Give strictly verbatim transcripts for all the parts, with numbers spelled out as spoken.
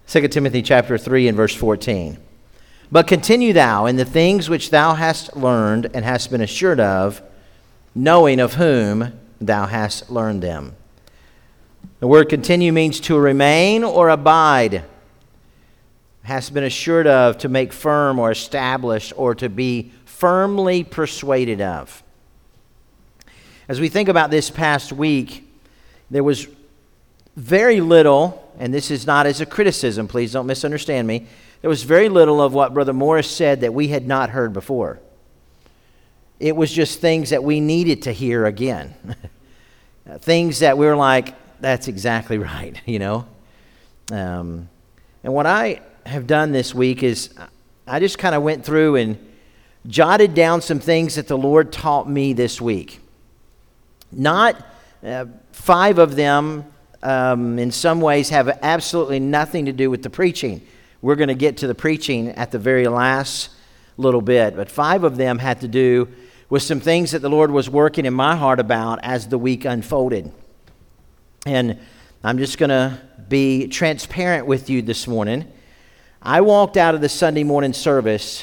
Second Timothy chapter three and verse fourteen. But continue thou in the things which thou hast learned and hast been assured of, knowing of whom thou hast learned them. The word continue means to remain or abide. Hast been assured of, to make firm or established, or to be firmly persuaded of. As we think about this past week, there was very little, and this is not as a criticism, please don't misunderstand me, there was very little of what Brother Morris said that we had not heard before. It was just things that we needed to hear again. Things that we were like, that's exactly right, you know. Um, and what I have done this week is I just kind of went through and jotted down some things that the Lord taught me this week. Not uh, five of them um, in some ways have absolutely nothing to do with the preaching. We're going to get to the preaching at the very last little bit, but five of them had to do with some things that the Lord was working in my heart about as the week unfolded. And I'm just going to be transparent with you this morning. I walked out of the Sunday morning service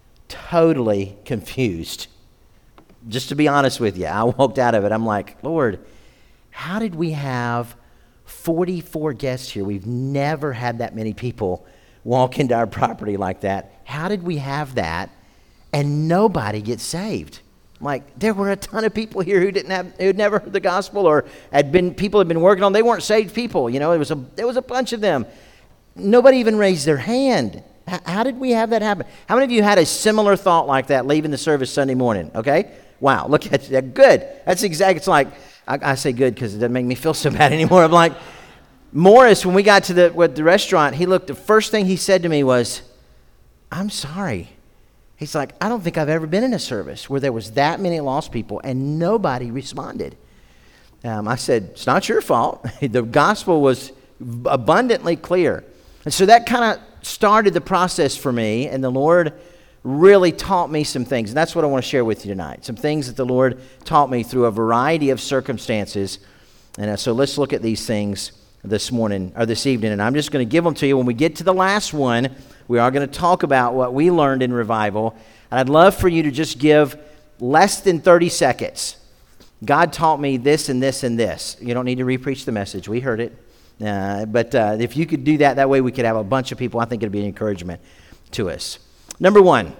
totally confused. Just to be honest with you, I walked out of it, I'm like, Lord, how did we have forty-four guests here? We've never had that many people walk into our property like that. How did we have that and nobody gets saved? Like, there were a ton of people here who didn't have, who had never heard the gospel, or had been people had been working on. They weren't saved people, you know. It was a there was a bunch of them. Nobody even raised their hand. H- how did we have that happen? How many of you had a similar thought like that leaving the service Sunday morning? Okay, wow, look at that. Good. That's exactly. It's like I, I say good because it doesn't make me feel so bad anymore. I'm like Morris. When we got to the with the restaurant, he looked. The first thing he said to me was, "I'm sorry." He's like, I don't think I've ever been in a service where there was that many lost people and nobody responded. Um, I said, it's not your fault. The gospel was abundantly clear. And so that kind of started the process for me, and the Lord really taught me some things. And that's what I want to share with you tonight. Some things that the Lord taught me through a variety of circumstances. And uh, so let's look at these things this morning, or this evening. And I'm just going to give them to you. When we get to the last one, we are going to talk about what we learned in revival. And I'd love for you to just give less than thirty seconds. God taught me this and this and this. You don't need to re-preach the message. We heard it. Uh, but uh, if you could do that, that way we could have a bunch of people. I think it would be an encouragement to us. Number one,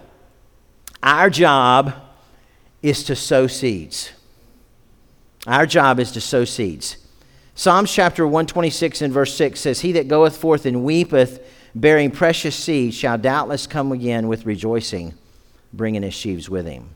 our job is to sow seeds. Our job is to sow seeds. Psalms chapter one twenty-six and verse six says, He that goeth forth and weepeth, bearing precious seed, shall doubtless come again with rejoicing, bringing his sheaves with him.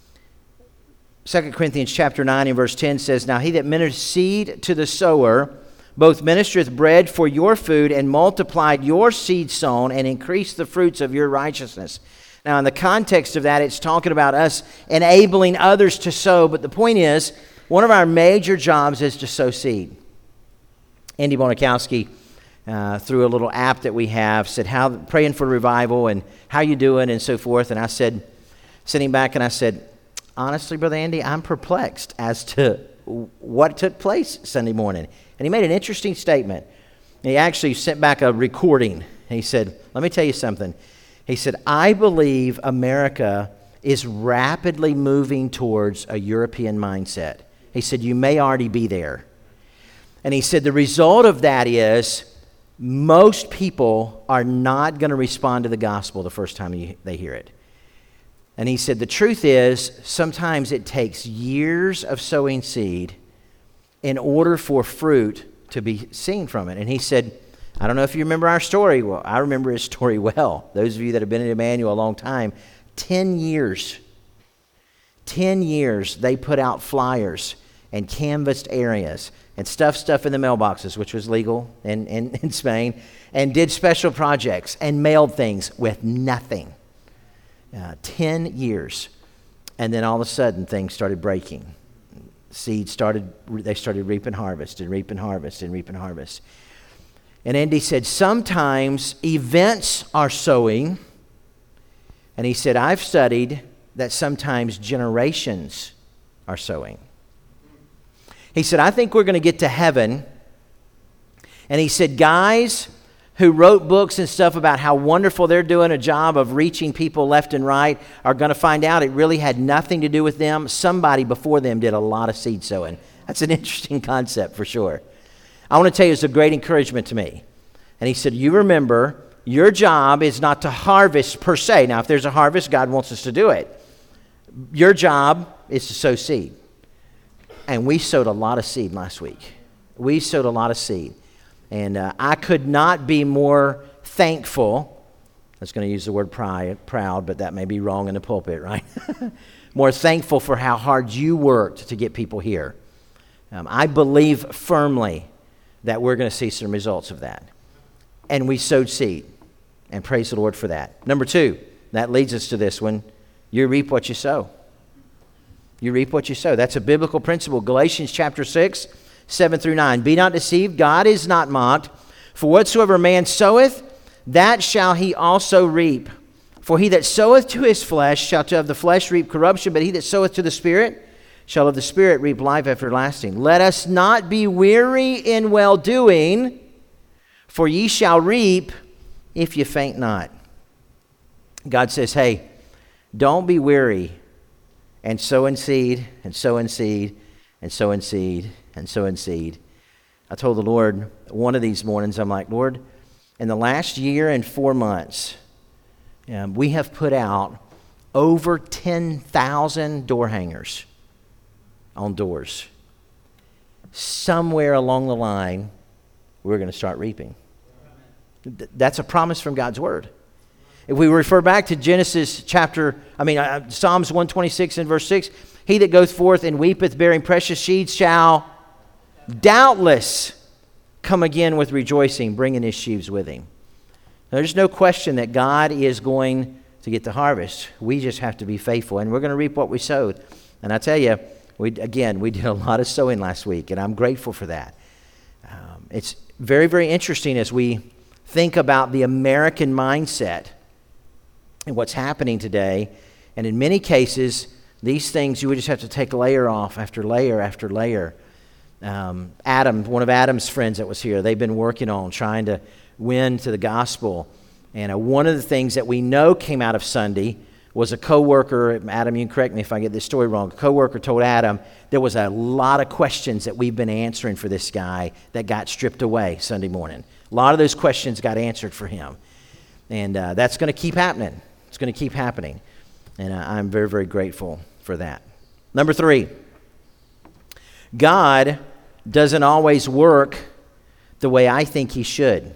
Second Corinthians chapter nine and verse ten says, Now he that ministereth seed to the sower, both ministereth bread for your food, and multiplied your seed sown, and increased the fruits of your righteousness. Now in the context of that, it's talking about us enabling others to sow, but the point is, one of our major jobs is to sow seed. Andy Bonikowski, Uh, through a little app that we have, said, "How praying for revival and how you doing," and so forth. And I said, sitting back, and I said, honestly, Brother Andy, I'm perplexed as to what took place Sunday morning. And he made an interesting statement. He actually sent back a recording. And he said, let me tell you something. He said, I believe America is rapidly moving towards a European mindset. He said, you may already be there. And he said, the result of that is most people are not going to respond to the gospel the first time you, they hear it. And he said, the truth is, sometimes it takes years of sowing seed in order for fruit to be seen from it. And he said, I don't know if you remember our story. Well, I remember his story well. Those of you that have been in Emmanuel a long time, ten years, ten years they put out flyers and canvassed areas and stuffed stuff in the mailboxes, which was legal in, in, in Spain, and did special projects and mailed things with nothing. Uh, ten years. And then all of a sudden, things started breaking. Seeds started, they started reaping harvest and reaping harvest and reaping harvest. And Andy said, sometimes events are sowing. And he said, I've studied that sometimes generations are sowing. He said, I think we're going to get to heaven. And he said, guys, who wrote books and stuff about how wonderful they're doing a job of reaching people left and right are going to find out it really had nothing to do with them. Somebody before them did a lot of seed sowing. That's an interesting concept for sure. I want to tell you, it's a great encouragement to me. And he said, you remember, your job is not to harvest per se. Now, if there's a harvest, God wants us to do it. Your job is to sow seed. And we sowed a lot of seed last week. We sowed a lot of seed. And uh, I could not be more thankful. I was going to use the word pride, proud, but that may be wrong in the pulpit, right? More thankful for how hard you worked to get people here. Um, I believe firmly that we're going to see some results of that. And we sowed seed. And praise the Lord for that. Number two, that leads us to this one. You reap what you sow. You reap what you sow. That's a biblical principle. Galatians chapter six, seven through nine. Be not deceived, God is not mocked. For whatsoever man soweth, that shall he also reap. For he that soweth to his flesh shall of the flesh reap corruption, but he that soweth to the Spirit shall of the Spirit reap life everlasting. Let us not be weary in well-doing, for ye shall reap if ye faint not. God says, hey, don't be weary and sow in seed, and sow in seed, and sow in seed, and sow in seed. I told the Lord one of these mornings, I'm like, Lord, in the last year and four months, um, we have put out over ten thousand door hangers on doors. Somewhere along the line, we're going to start reaping. Th- that's a promise from God's Word. If we refer back to Genesis chapter, I mean, uh, Psalms one twenty-six and verse six, he that goeth forth and weepeth, bearing precious seeds, shall doubtless come again with rejoicing, bringing his sheaves with him. Now, there's no question that God is going to get the harvest. We just have to be faithful, and we're going to reap what we sowed. And I tell you, we again, we did a lot of sowing last week, and I'm grateful for that. Um, it's very, very interesting as we think about the American mindset and what's happening today. And in many cases, these things, you would just have to take layer off after layer after layer. Um, Adam, one of Adam's friends that was here, they've been working on trying to win to the gospel. And uh, one of the things that we know came out of Sunday was a coworker, Adam, you can correct me if I get this story wrong, a coworker told Adam there was a lot of questions that we've been answering for this guy that got stripped away Sunday morning. A lot of those questions got answered for him. And uh, that's going to keep happening. It's going to keep happening. And uh, I'm very, very grateful for that. Number three, God doesn't always work the way I think he should.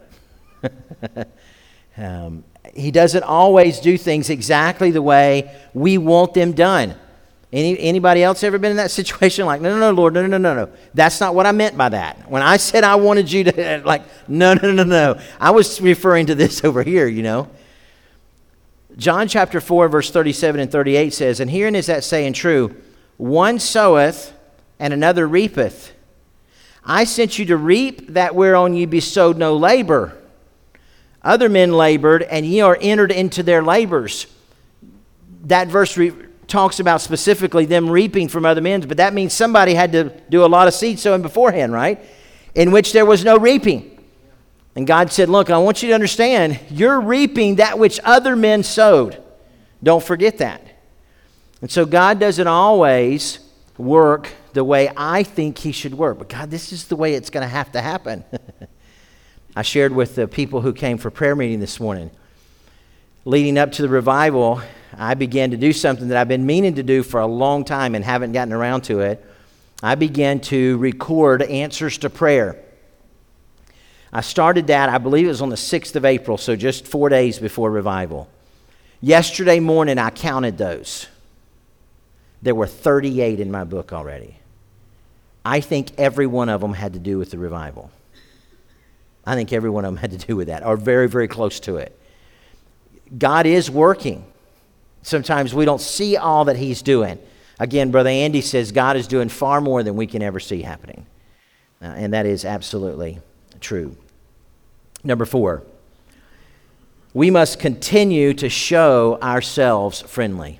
um, he doesn't always do things exactly the way we want them done. Any, anybody else ever been in that situation? Like, no, no, no, Lord, no, no, no, no, no. That's not what I meant by that. When I said I wanted you to, like, no, no, no, no. I was referring to this over here, you know. John chapter four, verse thirty-seven and thirty-eight says, and herein is that saying true, one soweth and another reapeth. I sent you to reap that whereon ye bestowed no labor. Other men labored, and ye are entered into their labors. That verse re- talks about specifically them reaping from other men, but that means somebody had to do a lot of seed sowing beforehand, right? In which there was no reaping. And God said, look, I want you to understand, you're reaping that which other men sowed. Don't forget that. And so God doesn't always work the way I think he should work. But God, this is the way it's going to have to happen. I shared with the people who came for prayer meeting this morning. Leading up to the revival, I began to do something that I've been meaning to do for a long time and haven't gotten around to it. I began to record answers to prayer. I started that, I believe it was on the sixth of April, so just four days before revival. Yesterday morning, I counted those. There were thirty-eight in my book already. I think every one of them had to do with the revival. I think every one of them had to do with that, or very, very close to it. God is working. Sometimes we don't see all that he's doing. Again, Brother Andy says God is doing far more than we can ever see happening. Uh, and that is absolutely true. Number four, we must continue to show ourselves friendly.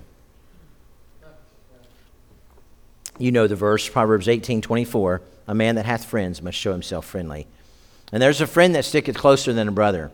You know the verse, Proverbs eighteen twenty-four, a man that hath friends must show himself friendly. And there's a friend that sticketh closer than a brother.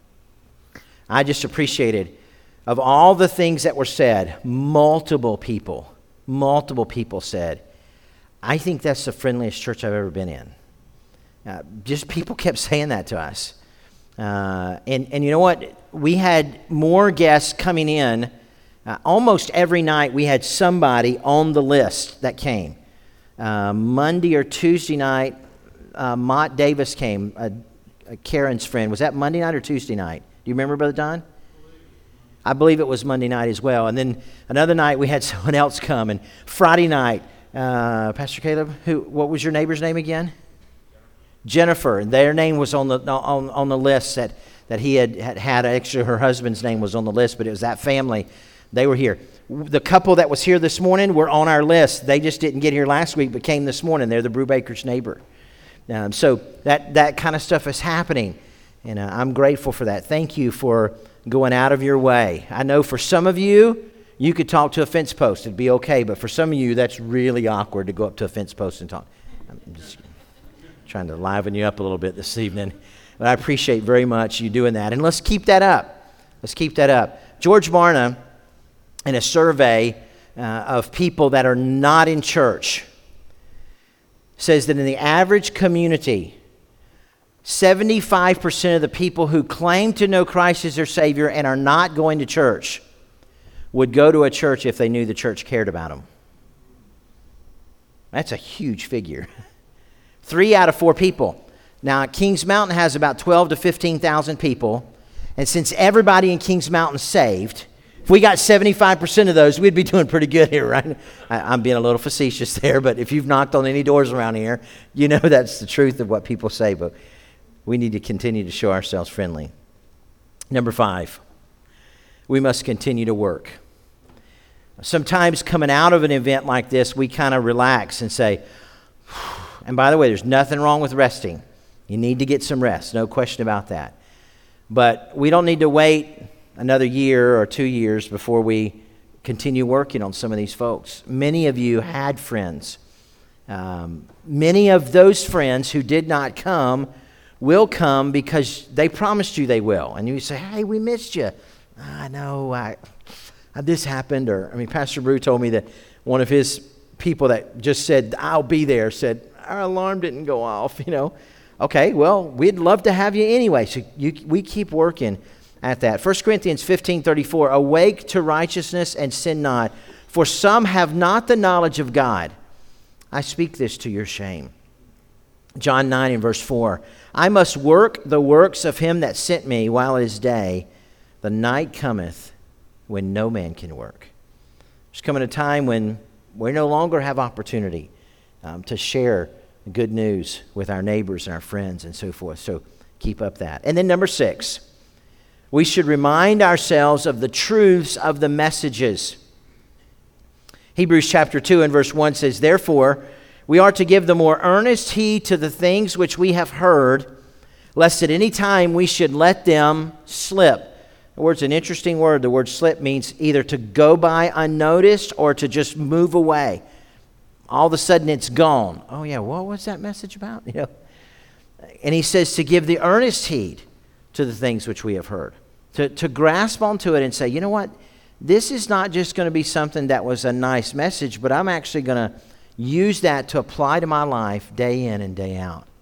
I just appreciated, of all the things that were said, multiple people, multiple people said, I think that's the friendliest church I've ever been in. Uh, just people kept saying that to us. Uh, and, and you know what? We had more guests coming in. Uh, almost every night we had somebody on the list that came. Uh, Monday or Tuesday night, uh, Mott Davis came, uh, uh, Karen's friend. Was that Monday night or Tuesday night? Do you remember, Brother Don? I believe it was Monday night as well. And then another night we had someone else come. And Friday night, uh, Pastor Caleb, who? What was your neighbor's name again? Jennifer. And their name was on the on, on the list that, that he had, had had. Actually, her husband's name was on the list, but it was that family. They were here. The couple that was here this morning were on our list. They just didn't get here last week, but came this morning. They're the Brewbaker's neighbor. Um, so that, that kind of stuff is happening. And uh, I'm grateful for that. Thank you for going out of your way. I know for some of you, you could talk to a fence post. It'd be okay. But for some of you, that's really awkward to go up to a fence post and talk. I'm just trying to liven you up a little bit this evening. But I appreciate very much you doing that. And let's keep that up. Let's keep that up. George Barna, in a survey uh, of people that are not in church, says that in the average community, seventy-five percent of the people who claim to know Christ as their Savior and are not going to church would go to a church if they knew the church cared about them. That's a huge figure. Three out of four people. Now, Kings Mountain has about twelve to fifteen thousand people, and since everybody in Kings Mountain is saved, if we got seventy-five percent of those, we'd be doing pretty good here, right? I, I'm being a little facetious there, but if you've knocked on any doors around here, you know that's the truth of what people say, but we need to continue to show ourselves friendly. Number five, we must continue to work. Sometimes coming out of an event like this, we kind of relax and say, and by the way, there's nothing wrong with resting. You need to get some rest, no question about that. But we don't need to wait another year or two years before we continue working on some of these folks. Many of you had friends. Um, many of those friends who did not come will come because they promised you they will. And you say, hey, we missed you. I know, I, I, this happened. Or, I mean, Pastor Brew told me that one of his people that just said, I'll be there, said, our alarm didn't go off, you know. Okay, well, we'd love to have you anyway. So you, we keep working at that. First Corinthians fifteen thirty-four, awake to righteousness and sin not, for some have not the knowledge of God. I speak this to your shame. John nine and verse four, I must work the works of him that sent me while it is day. The night cometh when no man can work. There's coming a time when we no longer have opportunity um, to share good news with our neighbors and our friends and so forth. So keep up that. And then number six, we should remind ourselves of the truths of the messages. Hebrews chapter two and verse one says, therefore, we are to give the more earnest heed to the things which we have heard, lest at any time we should let them slip. The word's an interesting word. The word slip means either to go by unnoticed or to just move away. All of a sudden it's gone. Oh yeah, what was that message about? You know. And he says to give the earnest heed to the things which we have heard. To, to grasp onto it and say, you know what? This is not just going to be something that was a nice message, but I'm actually going to use that to apply to my life day in and day out.